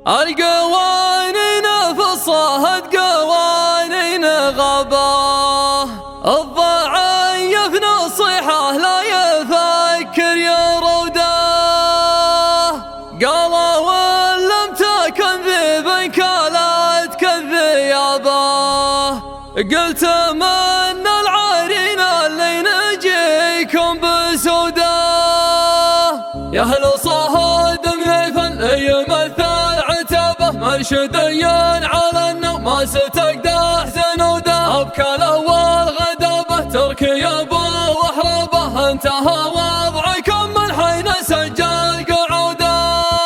القوانين فصاحت قوانين غابة، الضعيف نصيحة لا يفكر يروده. قالوا وإن لم تكن ذيبا كالت كالذيابة، قلت من العرين اللي نجيكم بسوده. يا أهل صهد منيف اللي يمثل عتبه، مرشدي على النوم ما ستقدح زنوده. أبكاله والغدابة تركي أبو وحرابه، انتهى وضعكم من حين سجل قعوده.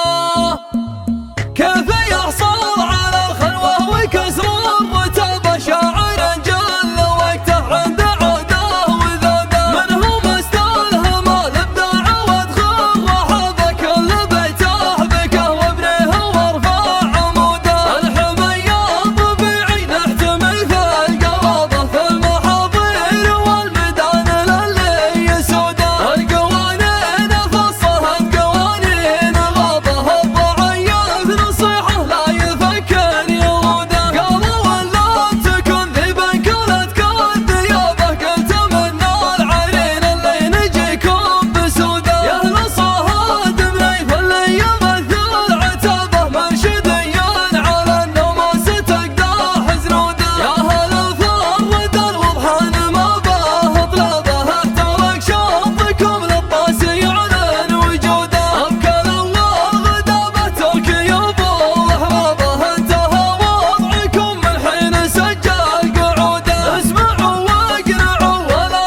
كيف يحصل على الخلوة وكسر الرتبة، شاعر جل وقته عند عوده وذوده. من هو مستلهم الابداع وادخل رحبه، كل بيته بكه وابنيه وارفع عموده. الحمية الطبيعي نحتمي في القرابة، في المحاضير والميدان للي يسوده. القوانين فصلت قوانين غابة، الضعيف نصيحة لا يفكر يروده. قالوا وإن لم تكن ذيبا كلت كالذيابة، قلت من العرين اللي نجيكم بسوده. يا أهل صهد منيف اللي يمثل عتبه، مرشدي على النوم ما ستقدح زنوده. يا أهل الفرد الوضحان ما به طلبه، احترق شطكم للطاس يعلن وجوده. أبكاله والغدابة تركي أبو وحرابه، انتهى وضعكم من حين سجل قعوده. اسمعوا واقنعوا ولا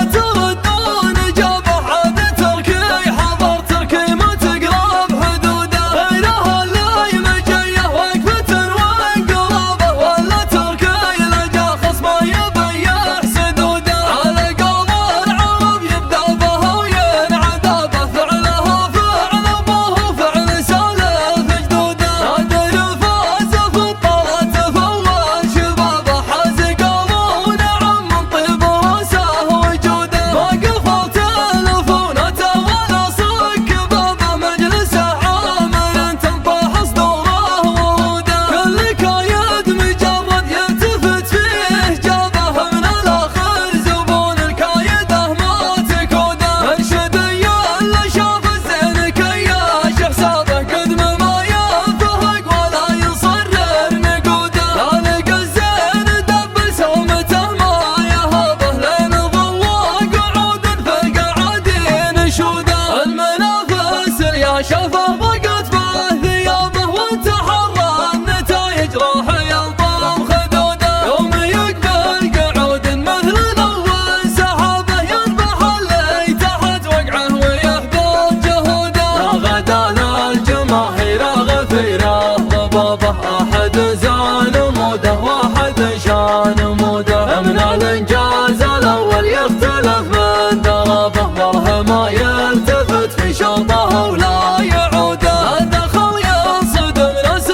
تردون إجابة، عاد تركي حضر تركي ما تقرب حدوده. غيرها اللي مجيه وقفة وانقلابه، ولا تركي لقى خصمه يبيح سدوده. على قول العرب يبدأ به وينعدى به، فعله فعل أبوه فعل سالف جدوده. نادر فاز في الطلات فول شبابه، حاز قالوا نعم من طيب راسه وجوده. ما قفل تلفونته ولا صك بابه، مجلسه عامر تنطح صدوره وروده. كل كايد مجرد يلتفت فيه جابه، من الآخر زبون الكايده ما تكوده. مرشدي اللي شاف الزين كياش حسابه، قدم ما ينفهق ولا يصرر نقوده. لا لقى الزين دب سومته ما يهابه، لين ظل قعود في القعادين شوده. المنافس يا شفه ضقت به ثيابه، وانتحر النتايج راح يلطم خدوده. يوم يقبل قعود مثل الاول سحابه، يذبح اللي تحت وقعه ويحبط جهوده. يا غدا للجماهير غفيره ضبابه، احد زان موده واحد شان موده. من الانجاز الاول يختلف من دربه، وره ما يلتفت في شوطه ولا يعوده. الدخل ينصدم ناس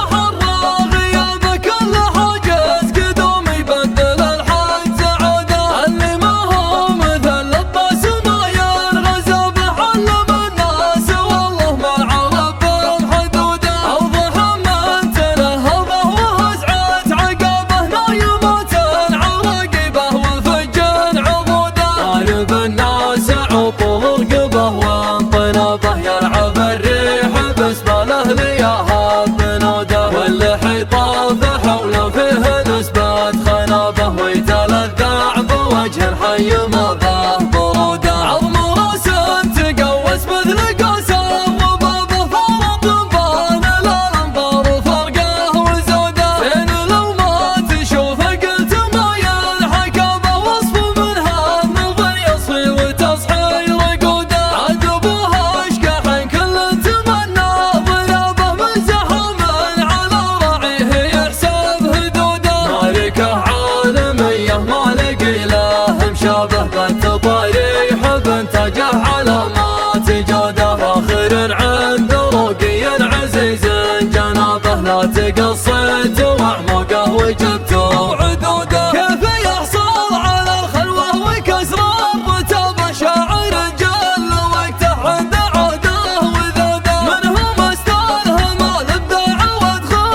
تحرى غيابه، كل حاجز قدوم يبدل الحق تعوده. اللي ما هو مثل الطاس ما ينغزى به، علم الناس والله ما عرف بحدوده. اوضح من تنهضه وهزعت عقابه، نايمات عراقبه وفجن عضوده. غالب الناس عطوه رقبه وانطنابه، يلعب الريح بسباله لياها بنوده. واللي طاف حوله فيه نسبة خنابه، ويتلذع بوجه الحي ما به بروده. عظم راس تقوس مثل قاسه وبابه، فرط بان الانظار فرقه وزوده. زين لو ما تشوفه قلت ما ينحكى به، وصف منها النظر يصفي وتصحي رقوده. عاد ابوها اشكح كل تمنى ضرابه، من زحم على راعيه يحسب هدوده. مالكه عالميه ما لقي له مشابه، بنت طريح بنتاجه علامات جوده. فاخر عند رقي عزيز جنابه، لا تقصيت واعمقه وجبت عدوده. كيف يحصل على الخلوه وكسر الرتبه، شاعر جل وقته عند عوده وذوده. من هو مستلهم الابداع وادخل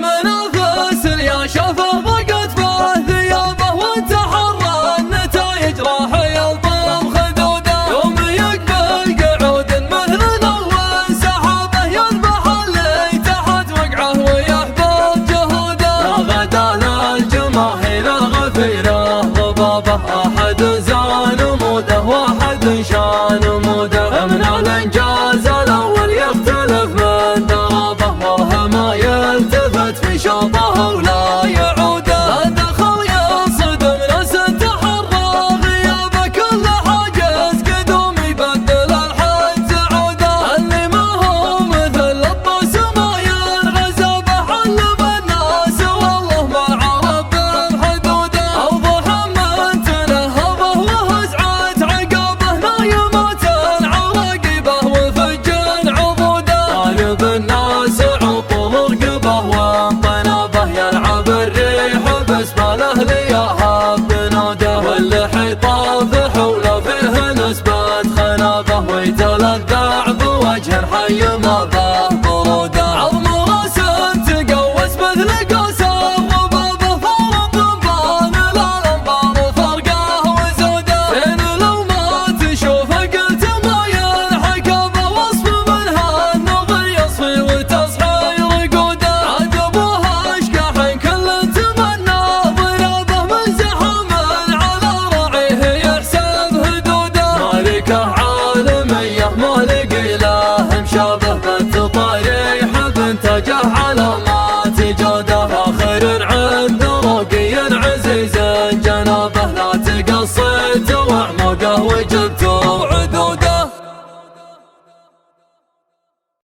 منافس يا شافه ضاقت به ثيابه وتحرى النتايج راح يلطم خدوده يوم يقبل قعود مثل اول سحابه يذبح اللي تحت وقعه ويحبط جهوده غدا للجماهير الغفيره ضبابه احد زان موده واحد شان موده من الانجاز الاول يختلف من درابه وهو ما يلتفت في شوطه ولا يعوده دخل يصدم ناس تحرى غيابه كل حاجز قدوم يبدل الحد عوده اللي ما هو مثل الطوس ما ينغزبه علم الناس والله ما عرف بحدوده اوضح من تنهضه وهزعت عقابه نايمات العراقبه وفج عضوده طالب الناس عطل رقبه وانطنابه